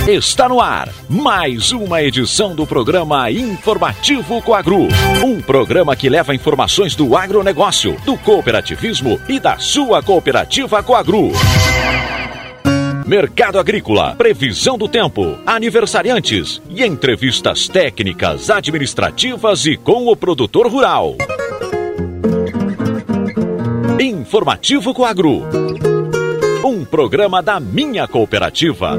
Está no ar mais uma edição do programa Informativo Coagru. Um programa que leva informações do agronegócio, do cooperativismo e da sua cooperativa Coagru. Mercado agrícola, previsão do tempo, aniversariantes e entrevistas técnicas, administrativas e com o produtor rural. Informativo Coagru. Um programa da minha cooperativa.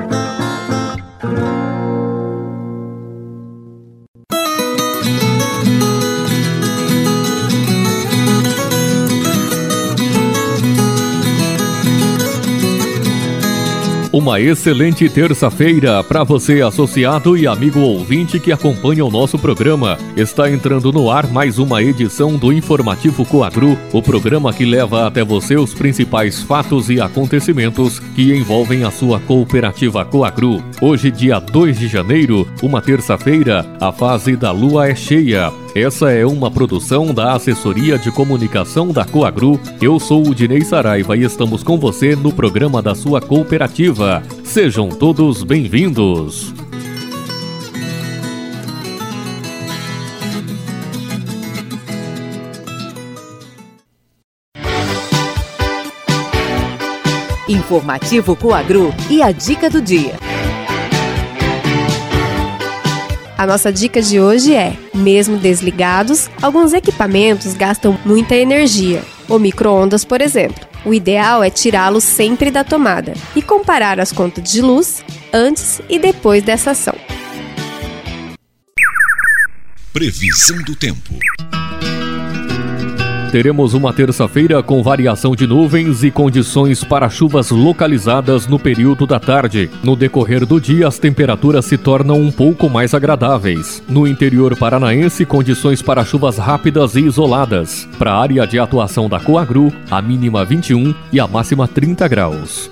Uma excelente terça-feira para você, associado e amigo ouvinte que acompanha o nosso programa. Está entrando no ar mais uma edição do Informativo Coagru, o programa que leva até você os principais fatos e acontecimentos que envolvem a sua cooperativa Coagru. Hoje, dia 2 de janeiro, uma terça-feira, a fase da lua é cheia. Essa é uma produção da Assessoria de Comunicação da Coagru. Eu sou o Dinei Saraiva e estamos com você no programa da sua cooperativa. Sejam todos bem-vindos. Informativo Coagru e a dica do dia. A nossa dica de hoje é: mesmo desligados, alguns equipamentos gastam muita energia. O micro-ondas, por exemplo. O ideal é tirá-lo sempre da tomada e comparar as contas de luz antes e depois dessa ação. Previsão do tempo. Teremos uma terça-feira com variação de nuvens e condições para chuvas localizadas no período da tarde. No decorrer do dia, as temperaturas se tornam um pouco mais agradáveis. No interior paranaense, condições para chuvas rápidas e isoladas. Para a área de atuação da Coagru, a mínima 21 e a máxima 30 graus.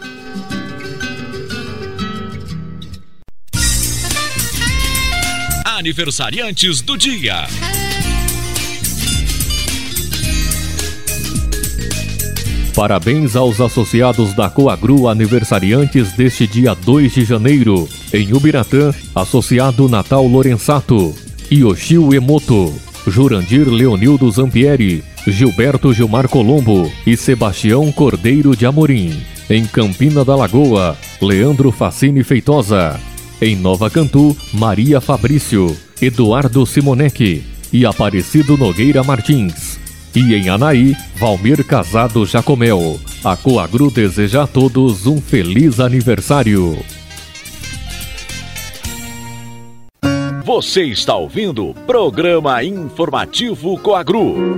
Aniversariantes do dia. Parabéns aos associados da Coagru aniversariantes deste dia 2 de janeiro. Em Ubiratã, associado Natal Lorenzato, Yoshio Emoto, Jurandir Leonildo Zampieri, Gilberto Gilmar Colombo e Sebastião Cordeiro de Amorim. Em Campina da Lagoa, Leandro Facini Feitosa. Em Nova Cantu, Maria Fabrício, Eduardo Simonetti e Aparecido Nogueira Martins. E em Anaí, Valmir Casado Jacomel. A Coagru deseja a todos um feliz aniversário. Você está ouvindo o programa Informativo Coagru.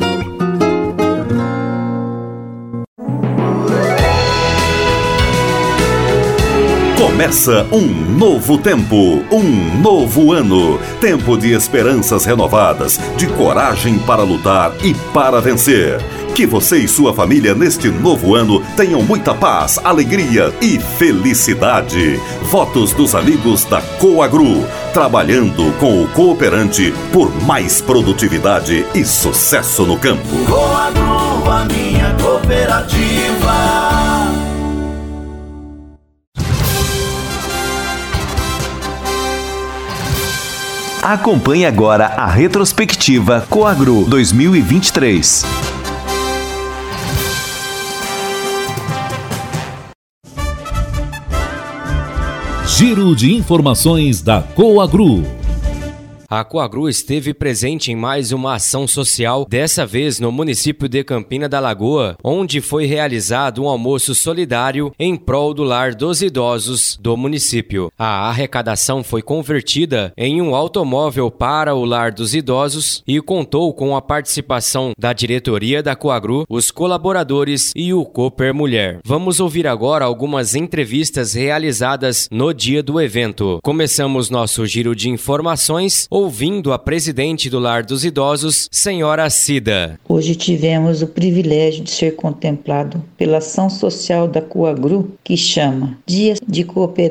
Começa um novo tempo, um novo ano. Tempo de esperanças renovadas, de coragem para lutar e para vencer. Que você e sua família neste novo ano tenham muita paz, alegria e felicidade. Votos dos amigos da Coagru, trabalhando com o cooperante por mais produtividade e sucesso no campo. Coagru, a minha cooperativa. Acompanhe agora a retrospectiva Coagru 2023. Giro de informações da Coagru. A Coagru esteve presente em mais uma ação social, dessa vez no município de Campina da Lagoa, onde foi realizado um almoço solidário em prol do lar dos idosos do município. A arrecadação foi convertida em um automóvel para o lar dos idosos e contou com a participação da diretoria da Coagru, os colaboradores e o Cooper Mulher. Vamos ouvir agora algumas entrevistas realizadas no dia do evento. Começamos nosso giro de informações ouvindo a presidente do Lar dos Idosos, senhora Cida. Hoje tivemos o privilégio de ser contemplado pela ação social da Coagru, que chama Dia de Cooperar.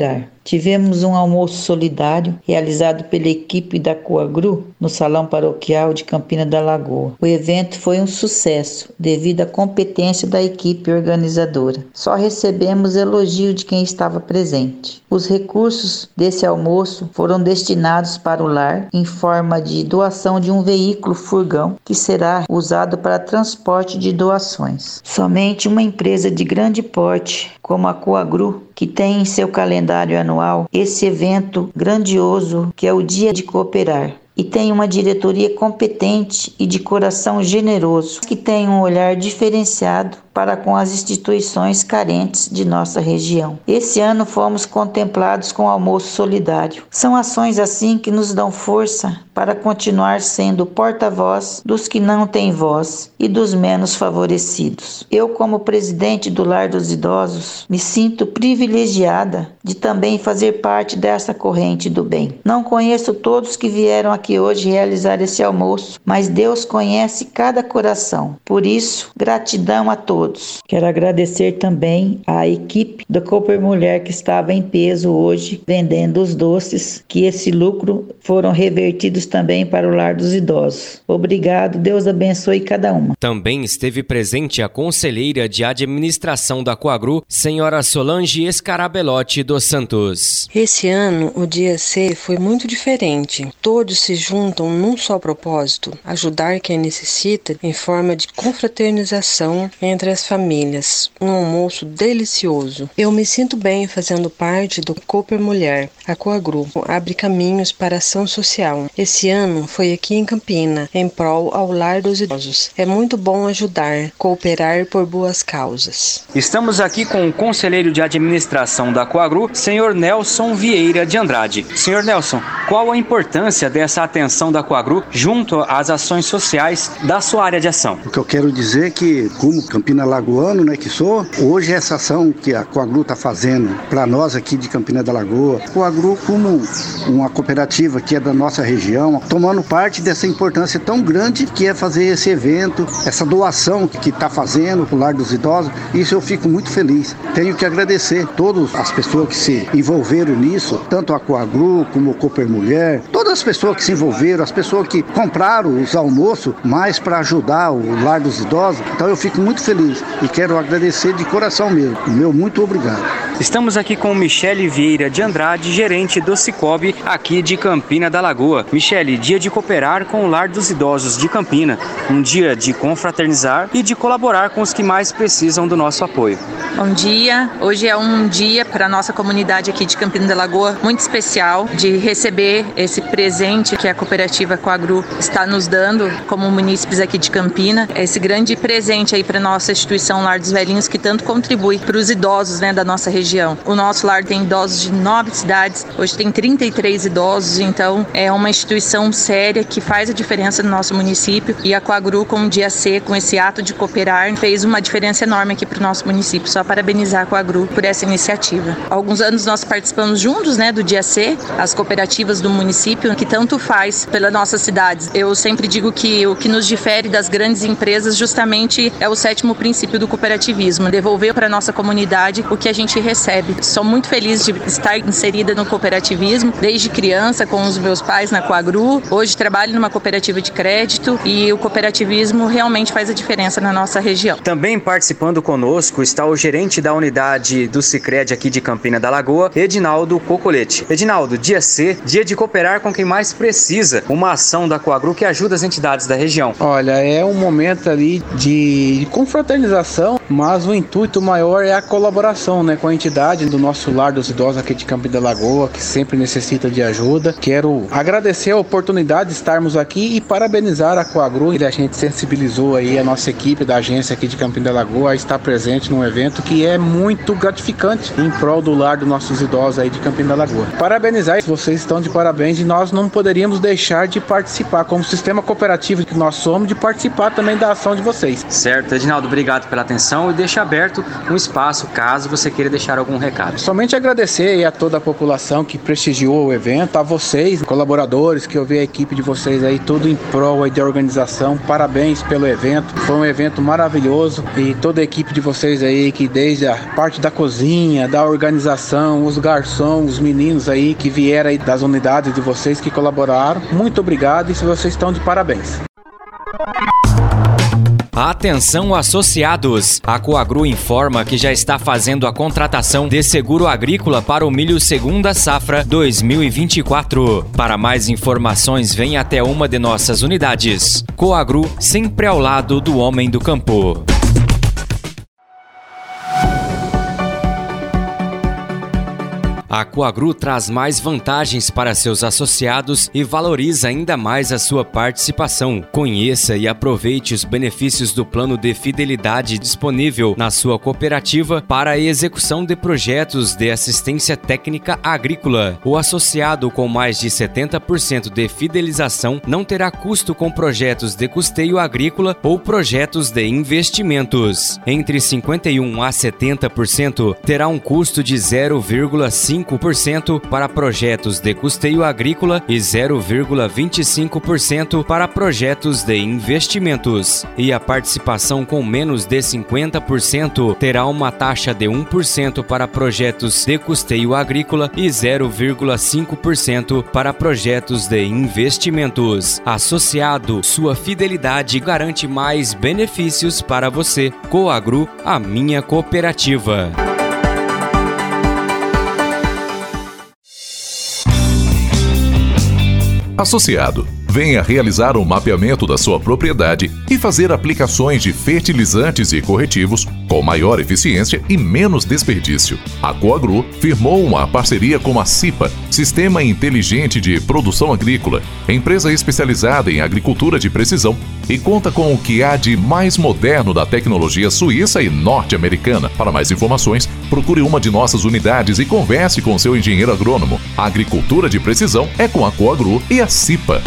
tivemos um almoço solidário realizado pela equipe da Coagru no Salão Paroquial de Campina da Lagoa. O evento foi um sucesso devido à competência da equipe organizadora. Só recebemos elogio de quem estava presente. Os recursos desse almoço foram destinados para o lar em forma de doação de um veículo furgão que será usado para transporte de doações. Somente uma empresa de grande porte, como a Coagru, que tem em seu calendário anual esse evento grandioso que é o Dia de Cooperar. E tem uma diretoria competente e de coração generoso, que tem um olhar diferenciado para com as instituições carentes de nossa região. Esse ano fomos contemplados com o almoço solidário. São ações assim que nos dão força para continuar sendo porta-voz dos que não têm voz e dos menos favorecidos. Eu, como presidente do Lar dos Idosos, me sinto privilegiada de também fazer parte dessa corrente do bem. Não conheço todos que vieram aqui hoje realizar esse almoço, mas Deus conhece cada coração. Por isso, gratidão a todos. Quero agradecer também à equipe da Cooper Mulher que estava em peso hoje vendendo os doces, que esse lucro foram revertidos também para o Lar dos Idosos. Obrigado, Deus abençoe cada uma. Também esteve presente a conselheira de administração da Coagru, senhora Solange Escarabelotti dos Santos. Esse ano o Dia C foi muito diferente. Todos se juntam num só propósito, ajudar quem necessita em forma de confraternização entre as famílias. Um almoço delicioso. Eu me sinto bem fazendo parte do Cooper Mulher. A Coagru abre caminhos para a ação social. Esse ano foi aqui em Campina, em prol ao Lar dos Idosos. É muito bom ajudar, cooperar por boas causas. Estamos aqui com o conselheiro de administração da Coagru, senhor Nelson Vieira de Andrade. Senhor Nelson, qual a importância dessa atenção da Coagru junto às ações sociais da sua área de ação? O que eu quero dizer é que, como Campina Lagoano, que sou, hoje essa ação que a Coagru está fazendo para nós aqui de Campina da Lagoa, Coagru como uma cooperativa que é da nossa região, tomando parte dessa importância tão grande que é fazer esse evento, essa doação que está fazendo para o Lar dos Idosos, isso eu fico muito feliz. Tenho que agradecer todas as pessoas que se envolveram nisso, tanto a Coagru como o Cooper Mulher, todas as pessoas que se envolveram, as pessoas que compraram os almoços mais para ajudar o Lar dos Idosos, então eu fico muito feliz e quero agradecer de coração mesmo. Meu muito obrigado. Estamos aqui com Michele Vieira de Andrade, gerente do Cicobi aqui de Campina da Lagoa. Michele, dia de cooperar com o Lar dos Idosos de Campina, um dia de confraternizar e de colaborar com os que mais precisam do nosso apoio. Bom dia, hoje é um dia para a nossa comunidade aqui de Campina da Lagoa muito especial de receber esse presente que a cooperativa Coagru está nos dando como munícipes aqui de Campina, esse grande presente aí para nossa instituição Lar dos Velhinhos que tanto contribui para os idosos, da nossa região. O nosso lar tem idosos de 9 cidades, hoje tem 33 idosos, então é uma instituição séria que faz a diferença no nosso município e a Coagru com o Dia C, com esse ato de cooperar, fez uma diferença enorme aqui para o nosso município. Só parabenizar a Coagru por essa iniciativa. Há alguns anos nós participamos juntos, do Dia C, as cooperativas do município, que tanto faz pela nossa cidade. Eu sempre digo que o que nos difere das grandes empresas justamente é o 7º princípio do cooperativismo, devolver para a nossa comunidade o que a gente recebe. Sou muito feliz de estar inserida no cooperativismo, desde criança com os meus pais na Coagru. Hoje trabalho numa cooperativa de crédito e o cooperativismo realmente faz a diferença na nossa região. Também participando conosco está o gerente da unidade do Sicredi aqui de Campina da Lagoa, Edinaldo Cocolete. Edinaldo, Dia C, dia de cooperar com quem mais precisa, uma ação da Coagru que ajuda as entidades da região. Olha, é um momento ali de confraternização, mas o intuito maior é a colaboração, com a entidade do nosso Lar dos Idosos aqui de Campina da Lagoa, que sempre necessita de ajuda. Quero agradecer a oportunidade de estarmos aqui e parabenizar a Coagru. A gente sensibilizou aí a nossa equipe da agência aqui de Campina da Lagoa a estar presente num evento que é muito gratificante em prol do lar dos nossos idosos aí de Campina da Lagoa. Parabenizar, vocês estão de parabéns e nós não poderíamos deixar de participar, como sistema cooperativo que nós somos, de participar também da ação de vocês. Certo, Edinaldo, obrigado pela atenção e deixa aberto um espaço caso você queira deixar deixar algum recado. Somente agradecer a toda a população que prestigiou o evento, a vocês, colaboradores, que eu vi a equipe de vocês aí, tudo em prol aí da organização. Parabéns pelo evento, foi um evento maravilhoso e toda a equipe de vocês aí, que desde a parte da cozinha, da organização, os garçons, os meninos aí que vieram aí das unidades de vocês que colaboraram, muito obrigado e vocês estão de parabéns. Atenção associados! A Coagru informa que já está fazendo a contratação de seguro agrícola para o milho segunda safra 2024. Para mais informações, venha até uma de nossas unidades. Coagru, sempre ao lado do homem do campo. A Coagru traz mais vantagens para seus associados e valoriza ainda mais a sua participação. Conheça e aproveite os benefícios do plano de fidelidade disponível na sua cooperativa para a execução de projetos de assistência técnica agrícola. O associado com mais de 70% de fidelização não terá custo com projetos de custeio agrícola ou projetos de investimentos. Entre 51% a 70% terá um custo de 0,5% para projetos de custeio agrícola e 0,25% para projetos de investimentos. E a participação com menos de 50% terá uma taxa de 1% para projetos de custeio agrícola e 0,5% para projetos de investimentos. Associado, sua fidelidade garante mais benefícios para você. Coagru, a minha cooperativa. Associado, venha realizar um mapeamento da sua propriedade e fazer aplicações de fertilizantes e corretivos com maior eficiência e menos desperdício. A Coagru firmou uma parceria com a CIPA, Sistema Inteligente de Produção Agrícola, empresa especializada em agricultura de precisão, e conta com o que há de mais moderno da tecnologia suíça e norte-americana. Para mais informações, procure uma de nossas unidades e converse com seu engenheiro agrônomo. A agricultura de precisão é com a Coagru e a CIPA.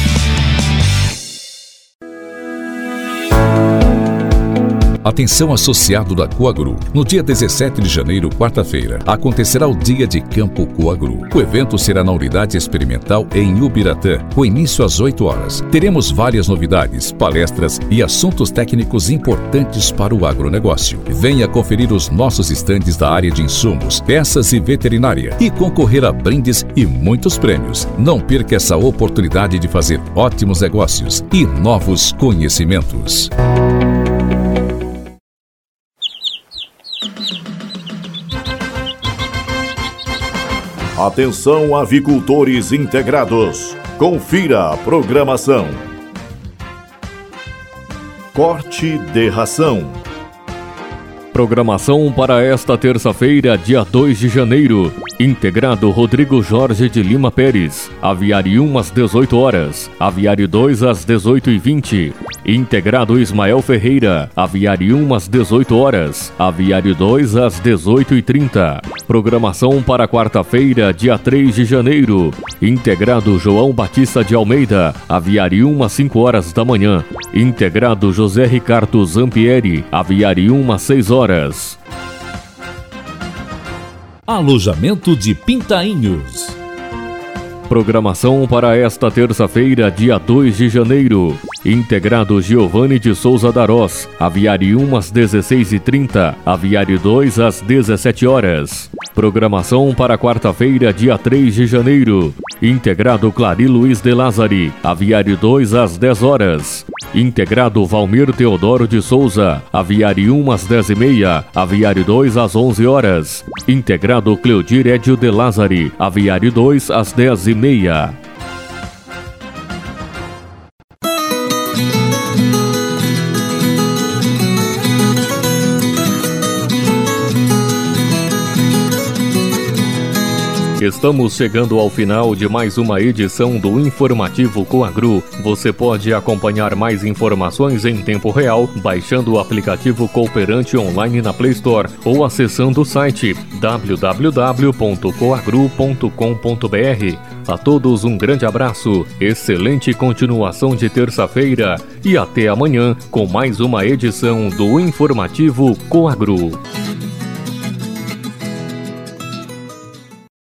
Atenção associado da Coagru. No dia 17 de janeiro, quarta-feira, acontecerá o Dia de Campo Coagru. O evento será na Unidade Experimental em Ubiratã, com início às 8 horas. Teremos várias novidades, palestras e assuntos técnicos importantes para o agronegócio. Venha conferir os nossos estandes da área de insumos, peças e veterinária e concorrer a brindes e muitos prêmios. Não perca essa oportunidade de fazer ótimos negócios e novos conhecimentos. Atenção, avicultores integrados. Confira a programação. Corte de ração. Programação para esta terça-feira, dia 2 de janeiro. Integrado Rodrigo Jorge de Lima Pérez. Aviário 1 às 18 horas. Aviário 2 às 18h20. Integrado Ismael Ferreira. Aviário 1 às 18 horas. Aviário 2 às 18h30. Programação para quarta-feira, dia 3 de janeiro. Integrado João Batista de Almeida. Aviário 1 às 5 horas da manhã. Integrado José Ricardo Zampieri. Aviário 1 às 6 horas. Alojamento de Pintainhos. Programação para esta terça-feira, dia 2 de janeiro. Integrado Giovanni de Souza Darós. Aviário 1 às 16h30. Aviário 2 às 17 horas. Programação para quarta-feira, dia 3 de janeiro. Integrado Clari Luiz de Lázari. Aviário 2 às 10 horas. Integrado Valmir Teodoro de Souza. Aviário 1 às 10h30. Aviário 2 às 11 horas. Integrado Cleodir Edio de Lázari. Aviário 2 às 10h30. Estamos chegando ao final de mais uma edição do Informativo Coagru. Você pode acompanhar mais informações em tempo real baixando o aplicativo Cooperante online na Play Store ou acessando o site www.coagru.com.br. A todos um grande abraço, excelente continuação de terça-feira e até amanhã com mais uma edição do Informativo Coagru.